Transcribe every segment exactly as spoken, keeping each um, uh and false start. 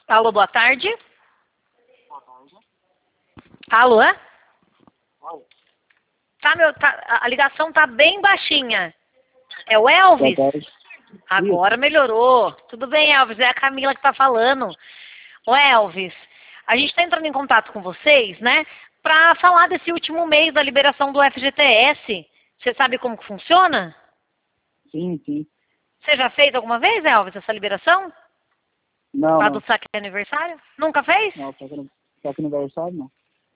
Alô, boa tarde. Boa tarde. Alô? Oi. Tá, meu, tá, a ligação tá bem baixinha. É o Boa Elvis? tarde. Agora Isso. melhorou. Tudo bem, Elvis? É a Camila que tá falando. Ô, Elvis, a gente tá entrando em contato com vocês, né? Pra falar desse último mês da liberação do F G T S. Você sabe como que funciona? Sim, sim. Você já fez alguma vez, Elvis, essa liberação? Não, Lá do não. saque de aniversário? Nunca fez? Não, só que, no- só que no aniversário não.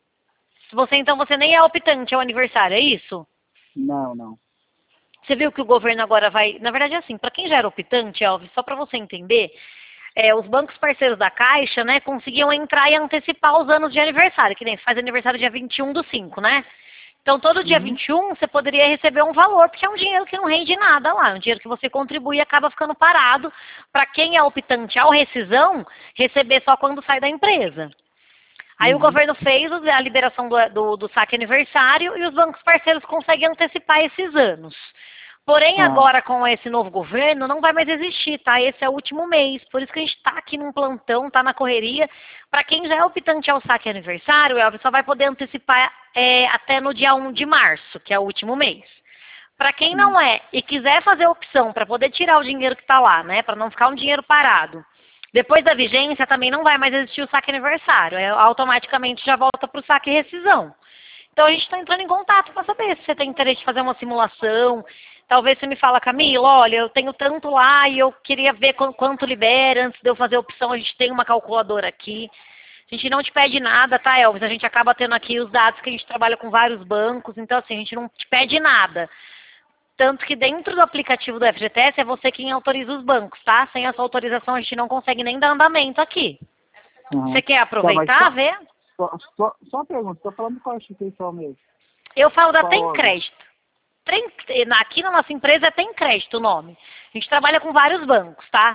Você, então, você nem é optante ao aniversário, é isso? Não, não. Você viu que o governo agora vai... Na verdade, é assim, para quem já era optante, Elvis, só para você entender, é, os bancos parceiros da Caixa, né, conseguiam entrar e antecipar os anos de aniversário, que nem você faz aniversário dia vinte e um do cinco, né? Então, todo dia Uhum. vinte e um você poderia receber um valor, porque é um dinheiro que não rende nada lá, é um dinheiro que você contribui e acaba ficando parado para quem é optante ao rescisão, receber só quando sai da empresa. Aí o Uhum. governo fez a liberação do, do, do saque aniversário e os bancos parceiros conseguem antecipar esses anos. Porém, Ah, agora com esse novo governo, não vai mais existir, tá? Esse é o último mês. Por isso que a gente está aqui num plantão, tá na correria. Para quem já é optante ao saque aniversário, Elvis, só vai poder antecipar é, até no dia um de março, que é o último mês. Para quem sim. não é e quiser fazer opção para poder tirar o dinheiro que está lá, né? Para não ficar um dinheiro parado. Depois da vigência também não vai mais existir o saque aniversário. É, automaticamente já volta para o saque rescisão. Então a gente está entrando em contato para saber se você tem interesse de fazer uma simulação. Talvez você me fala, Camila, olha, eu tenho tanto lá e eu queria ver qu- quanto libera antes de eu fazer a opção. A gente tem uma calculadora aqui. A gente não te pede nada, tá, Elvis? A gente acaba tendo aqui os dados que a gente trabalha com vários bancos. Então, assim, a gente não te pede nada. Tanto que dentro do aplicativo do F G T S é você quem autoriza os bancos, tá? Sem a sua autorização a gente não consegue nem dar andamento aqui. Você Aham. quer Tá, mas aproveitar, só, ver? só, só, só uma pergunta. Tô falando qual instituição mesmo? Eu falo da Qual Tem órgão? Crédito. Tem, aqui na nossa empresa é Tem Crédito o nome. A gente trabalha com vários bancos, tá?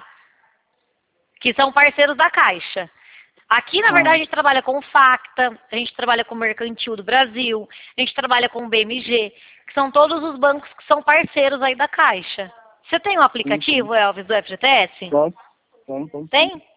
Que são parceiros da Caixa. Aqui, na verdade, Ah, a gente trabalha com o Facta, a gente trabalha com o Mercantil do Brasil, a gente trabalha com o B M G, que são todos os bancos que são parceiros aí da Caixa. Você tem um sim, sim. aplicativo, Elvis, do F G T S? Tem, tem, tem sim. Tem?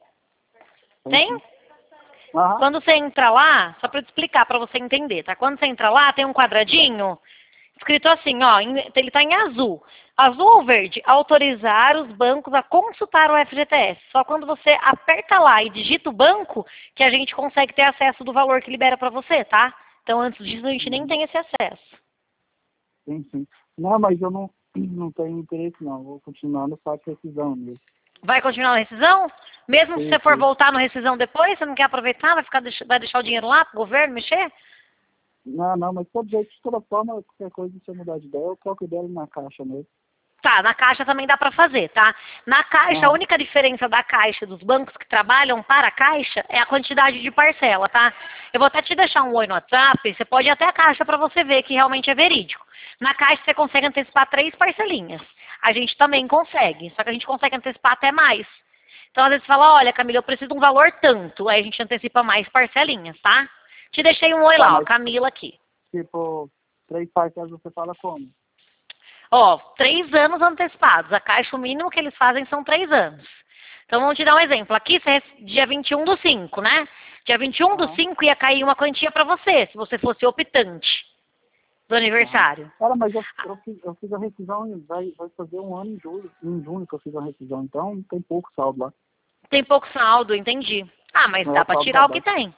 Tem Tem? sim. Aham. Quando você entra lá, só para te explicar, para você entender, tá? Quando você entra lá, tem um quadradinho escrito assim, ó, em- ele está em azul. Azul ou verde? Autorizar os bancos a consultar o F G T S. Só quando você aperta lá e digita o banco, que a gente consegue ter acesso do valor que libera para você, tá? Então, antes disso, a gente nem Uhum. tem esse acesso. Sim, sim. Não, mas eu não, não tenho interesse não. Vou continuar no saque rescisão mesmo. Vai continuar na rescisão? Mesmo se Sim, você for sim. voltar no rescisão depois, você não quer aproveitar, vai, ficar, deix- vai deixar o dinheiro lá pro governo mexer? Não, não, mas de todo jeito, de toda forma, qualquer coisa, se eu mudar de ideia, eu coloco ideia na caixa mesmo. Tá, na Caixa também dá para fazer, tá? Na Caixa, a Aham. única diferença da Caixa dos bancos que trabalham para a Caixa é a quantidade de parcela, tá? Eu vou até te deixar um oi no WhatsApp, você pode ir até a Caixa para você ver que realmente é verídico. Na Caixa você consegue antecipar três parcelinhas. A gente também consegue, só que a gente consegue antecipar até mais. Então, às vezes você fala, olha, Camila, eu preciso de um valor tanto. Aí a gente antecipa mais parcelinhas, tá? Te deixei um oi Tá, lá, ó, mas Camila aqui. tipo, três parcelas você fala como? Ó, três anos antecipados. A caixa, o mínimo que eles fazem são três anos. Então, vamos te dar um exemplo. Aqui, você, dia vinte e um do cinco, né? Dia vinte e um do Aham, cinco ia cair uma quantia para você, se você fosse optante do aham. aniversário. Cara, mas eu, eu, fiz, eu fiz a rescisão, e vai, vai fazer um ano em julho, em junho que eu fiz a rescisão, então tem pouco saldo lá. Tem pouco saldo, entendi. Ah, mas Não é dá o para saldo tá tirar o que baixo. tem.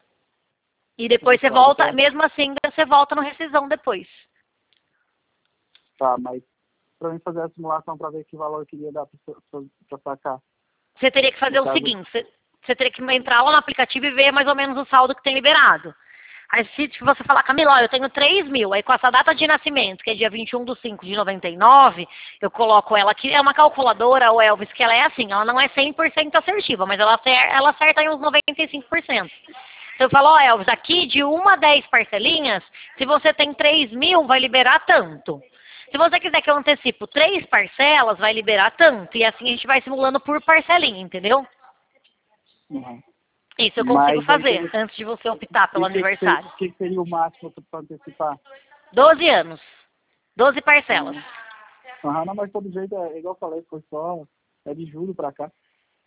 E O depois você saldo volta, tá, mesmo assim, você volta no rescisão depois. tá, mas pra mim fazer a simulação pra ver que valor eu queria dar pra, pra, pra sacar. Você teria que No fazer o caso, seguinte, você, você teria que entrar lá no aplicativo e ver mais ou menos o saldo que tem liberado. Aí se você falar, Camila, ó, eu tenho três mil, aí com essa data de nascimento, que é dia vinte e um de cinco de noventa e nove, eu coloco ela aqui, é uma calculadora, o Elvis, que ela é assim, ela não é cem por cento assertiva, mas ela, acer- ela acerta em uns noventa e cinco por cento. Então eu falo, ó, Elvis, aqui de uma a dez parcelinhas, se você tem três mil, vai liberar tanto. Se você quiser que eu antecipo três parcelas, vai liberar tanto. E assim a gente vai simulando por parcelinha, entendeu? uhum. Isso eu consigo Mas aí fazer, teria antes de você optar que, pelo que, que, ser- aniversário. que seria o máximo pra antecipar? Doze anos. Doze parcelas. Hum. Aham, não, mas todo jeito, é igual eu falei, foi só, é de julho pra cá.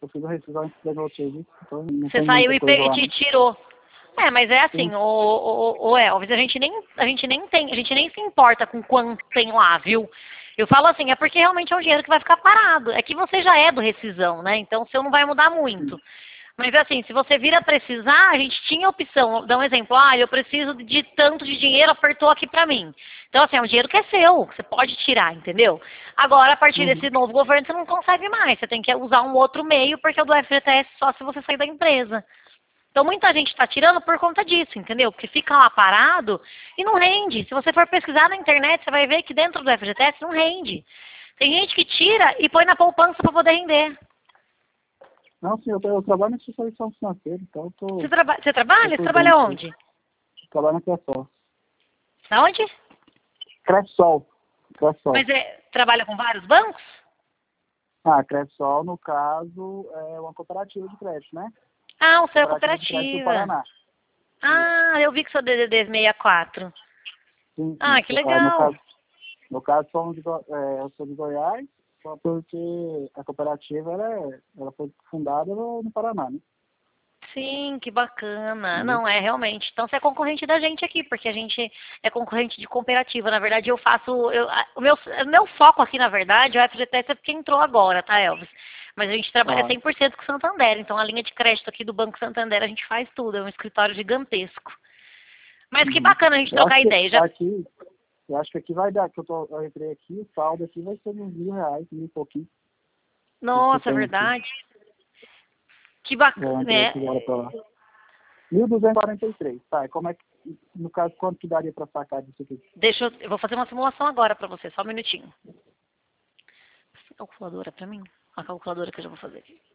eu fiz a rescisão antes de pegar outro serviço, então não Você tem saiu muita e, coisa pe- e lá, te né? tirou. É, mas é assim, Sim. o, o, o Elvis, a gente nem, a gente nem tem, a gente nem se importa com quanto tem lá, viu? Eu falo assim, é porque realmente é um dinheiro que vai ficar parado. É que você já é do rescisão, né? Então o seu não vai mudar muito. Mas assim, se você vir a precisar, a gente tinha opção. Vou dar um exemplo, ah, eu preciso de tanto de dinheiro, apertou aqui pra mim. Então assim, é um dinheiro que é seu, que você pode tirar, entendeu? Agora, a partir Uhum. desse novo governo, você não consegue mais. Você tem que usar um outro meio, porque o do F G T S só se você sair da empresa. Então muita gente está tirando por conta disso, entendeu? Porque fica lá parado e não rende. Se você for pesquisar na internet, você vai ver que dentro do F G T S não rende. Tem gente que tira e põe na poupança para poder render. Não, sim, eu, eu trabalho na instituição financeira, então eu Você, tô, traba você tô trabalha? Você por trabalha dentro. onde? Eu trabalho na Cressol. Aonde? Cressol. Cressol. Mas é, trabalha com vários bancos? Ah, a Cressol, no caso, é uma cooperativa de crédito, né? Ah, o seu é Cooperativa de crédito do cooperativa. Paraná. Isso. Ah, eu vi que seu D D D é sessenta e quatro. Sim, Ah, sim. que Ah, no legal. caso, no caso somos de, Go- é, eu sou de Goiás, só porque a cooperativa ela, é- ela foi fundada no, no Paraná, né? Sim, que bacana. Uhum. Não, é realmente. Então você é concorrente da gente aqui, porque a gente é concorrente de cooperativa. Na verdade, eu faço. Eu, a- o, meu, o meu foco aqui, na verdade, é o F G T S é porque entrou agora, tá, Elvis? Mas a gente trabalha Ah, cem por cento com o Santander. Então a linha de crédito aqui do Banco Santander a gente faz tudo. É um escritório gigantesco. Mas que uhum. bacana a gente Eu acho trocar que ideia. Já... aqui, eu acho que aqui vai dar, que eu, tô, eu entrei aqui, o saldo aqui vai ser uns mil reais, mil e pouquinho, que que eu Nossa, é tenho aqui. verdade. Que Eu bacana, entrei né? aqui agora pra lá. mil duzentos e quarenta e três, tá? E como é que, no caso, quanto que daria pra sacar disso aqui? Deixa eu, eu vou fazer uma simulação agora pra você, só um minutinho. Essa calculadora pra mim? A calculadora que eu já vou fazer aqui.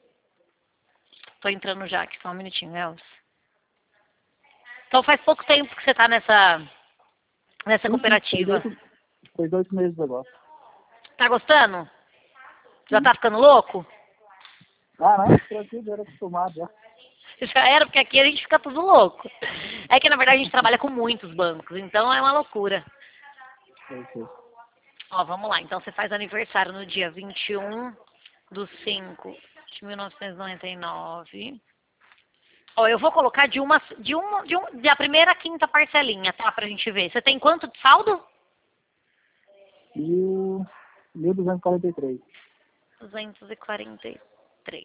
Tô entrando já aqui, só um minutinho, Elvis. Então faz pouco tempo que você tá nessa, nessa Sim, sim, fez cooperativa. oito, fez oito meses agora. Tá gostando? Já Sim. tá ficando louco? Ah, não, tranquilo, já era acostumado já. Já era, porque aqui a gente fica tudo louco. É que na verdade a gente trabalha com muitos bancos, então é uma loucura. Sei, sei. Ó, vamos lá. Então você faz aniversário no dia vinte e um do cinco de mil novecentos e noventa e nove. Ó, eu vou colocar de uma, de uma, de um, da primeira à quinta parcelinha, tá? Pra gente ver. Você tem quanto de saldo? Mil, mil duzentos e quarenta e três. duzentos e quarenta e três.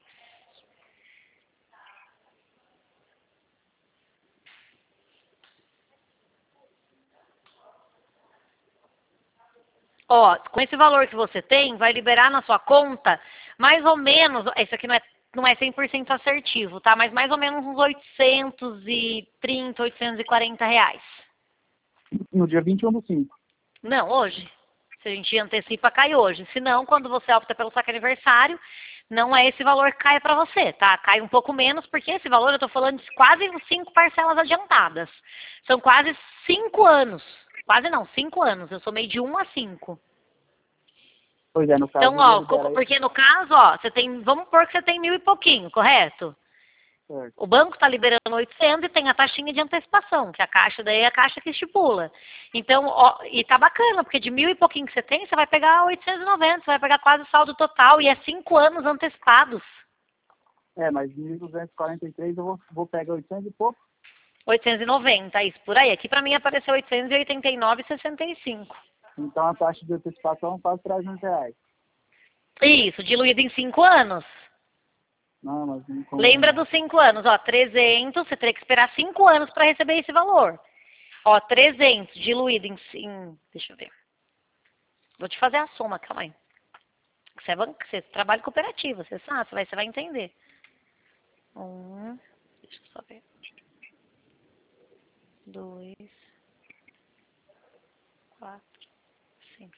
Ó, com esse valor que você tem, vai liberar na sua conta mais ou menos, isso aqui não é, não é cem por cento assertivo, tá? Mas mais ou menos uns oitocentos e trinta, oitocentos e quarenta reais. No dia vinte e um do cinco. Não, hoje. Se a gente antecipa, cai hoje. Se não, quando você opta pelo saque aniversário, não é esse valor que cai para você, tá? Cai um pouco menos, porque esse valor eu tô falando de quase cinco parcelas adiantadas. São quase cinco anos. Quase não, cinco anos. Eu somei de um a cinco. Pois é, no caso Então, ele ó, libera co- aí. porque no caso, ó, você tem, vamos supor que você tem mil e pouquinho, correto? Certo. O banco está liberando oitocentos e tem a taxinha de antecipação, que a caixa daí é a caixa que estipula. Então, ó, e tá bacana, porque de mil e pouquinho que você tem, você vai pegar oitocentos e noventa, você vai pegar quase o saldo total, e é cinco anos antecipados. É, mas mil duzentos e quarenta e três eu vou, vou pegar oitocentos e pouco. oitocentos e noventa, isso por aí. Aqui pra mim apareceu oitocentos e oitenta e nove e sessenta e cinco. Então a taxa de antecipação é quase trezentos reais. Isso, diluído em cinco anos. Não, mas não convém Lembra não. dos cinco anos, ó, trezentos, você teria que esperar cinco anos para receber esse valor. Ó, trezentos diluído em, em... Deixa eu ver. Vou te fazer a soma, calma aí. Você, é banco, você trabalha em cooperativa, você sabe, você vai, você vai entender. Um, deixa eu só ver. Dois, quatro, cinco.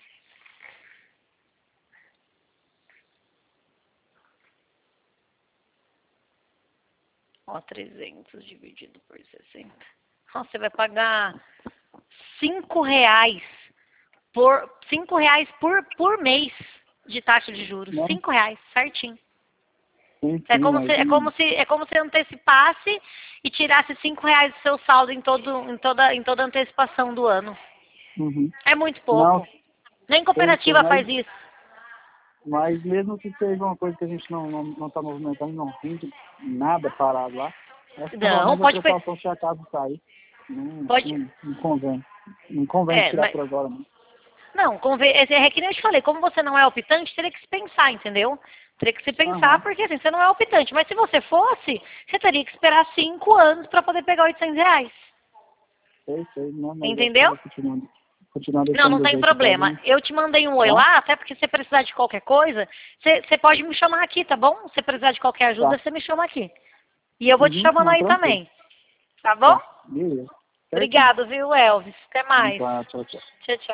Ó, trezentos dividido por sessenta. Nossa, você vai pagar cinco reais por, cinco reais por, por mês de taxa de juros. Não? Cinco reais, certinho. Sim, É sim, como se, mas é como não. se, é como se antecipasse e tirasse cinco reais do seu saldo em, todo, em, toda, em toda a antecipação do ano. Uhum. É muito Não, pouco. Nem tem, tem cooperativa mais. faz isso. Mas mesmo que seja uma coisa que a gente não não, não tá movimentando, não rende nada parado lá, acho que Não, pelo menos a pode... pe- precaução se acaso sair. Não, pode não, não convém. Não convém é, tirar mas... por agora, não. Não, convém, é é que nem eu te falei, como você não é optante, teria que se pensar, entendeu? Teria que se pensar, Aham. porque assim, você não é optante. Mas se você fosse, você teria que esperar cinco anos para poder pegar oitocentos reais. Sei, sei. Não, mas eu Entendeu? vou continuar, continuar Não, deixando não do tem jeito que tá problema. bem. Eu te mandei um oi Tá? lá, até porque se você precisar de qualquer coisa, você, você pode me chamar aqui, tá bom? Se você precisar de qualquer ajuda, Tá. você me chama aqui. E eu vou te Uhum, chamando não, aí tranquilo. também. Tá bom? Tá. Beleza. Certinho. Obrigado, viu, Elvis? Até Então mais. tá, tchau, tchau. Tchau, tchau.